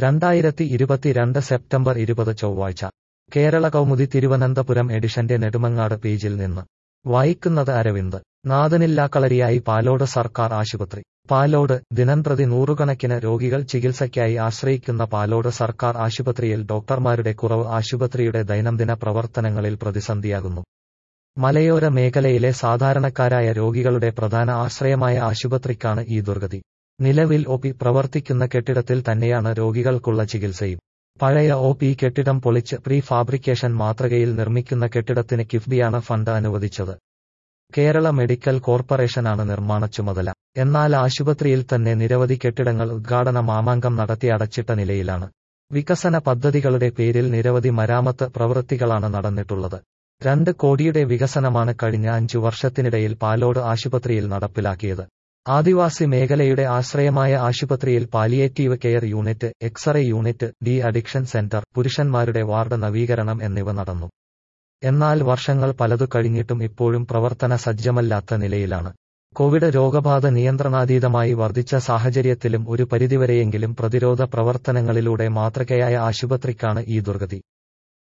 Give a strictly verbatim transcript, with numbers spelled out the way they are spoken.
രണ്ടായിരത്തി ഇരുപത്തിരണ്ട് സെപ്റ്റംബർ ഇരുപത് ചൊവ്വാഴ്ച കേരള കൗമുദി തിരുവനന്തപുരം എഡിഷന്റെ നെടുമങ്ങാട് പേജിൽ നിന്ന് വായിക്കുന്നത് അരവിന്ദ്. നാഥനില്ലാക്കളരിയായി പാലോട് സർക്കാർ ആശുപത്രി. പാലോട് ദിനംപ്രതി നൂറുകണക്കിന് രോഗികൾ ചികിത്സയ്ക്കായി ആശ്രയിക്കുന്ന പാലോട് സർക്കാർ ആശുപത്രിയിൽ ഡോക്ടർമാരുടെ കുറവ് ആശുപത്രിയുടെ ദൈനംദിന പ്രവർത്തനങ്ങളിൽ പ്രതിസന്ധിയാകുന്നു. മലയോര മേഖലയിലെ സാധാരണക്കാരായ രോഗികളുടെ പ്രധാന ആശ്രയമായ ആശുപത്രിക്കാണ് ഈ ദുർഗതി. നിലവിൽ ഒ പി പ്രവർത്തിക്കുന്ന കെട്ടിടത്തിൽ തന്നെയാണ് രോഗികൾക്കുള്ള ചികിത്സയും. പഴയ ഒ പി കെട്ടിടം പൊളിച്ച് പ്രീ ഫാബ്രിക്കേഷൻ മാതൃകയിൽ നിർമ്മിക്കുന്ന കെട്ടിടത്തിന് കിഫ്ബിയാണ് ഫണ്ട് അനുവദിച്ചത്. കേരള മെഡിക്കൽ കോർപ്പറേഷനാണ് നിർമ്മാണ ചുമതല. എന്നാൽ ആശുപത്രിയിൽ തന്നെ നിരവധി കെട്ടിടങ്ങൾ ഉദ്ഘാടന മാമാങ്കം നടത്തി അടച്ചിട്ട നിലയിലാണ്. വികസന പദ്ധതികളുടെ പേരിൽ നിരവധി മരാമത്ത് പ്രവൃത്തികളാണ് നടന്നിട്ടുള്ളത്. രണ്ട് കോടിയുടെ വികസനമാണ് കഴിഞ്ഞ അഞ്ചു വർഷത്തിനിടയിൽ പാലോട് ആശുപത്രിയിൽ നടപ്പിലാക്കിയത്. ആദിവാസി മേഖലയുടെ ആശ്രയമായ ആശുപത്രിയിൽ palliative care unit, X ray unit, de addiction centre, പുരുഷന്മാരുടെ വാർഡ് നവീകരണം എന്നിവ നടന്നു. എന്നാൽ വർഷങ്ങൾ പലതു കഴിഞ്ഞിട്ടും ഇപ്പോഴും പ്രവർത്തന സജ്ജമല്ലാത്ത നിലയിലാണ്. കോവിഡ് രോഗബാധ നിയന്ത്രണാതീതമായി വർദ്ധിച്ച സാഹചര്യത്തിലും ഒരു പരിധിവരെയെങ്കിലും പ്രതിരോധ പ്രവർത്തനങ്ങളിലൂടെ മാതൃകയായ ആശുപത്രിക്കാണ് ഈ ദുർഗതി.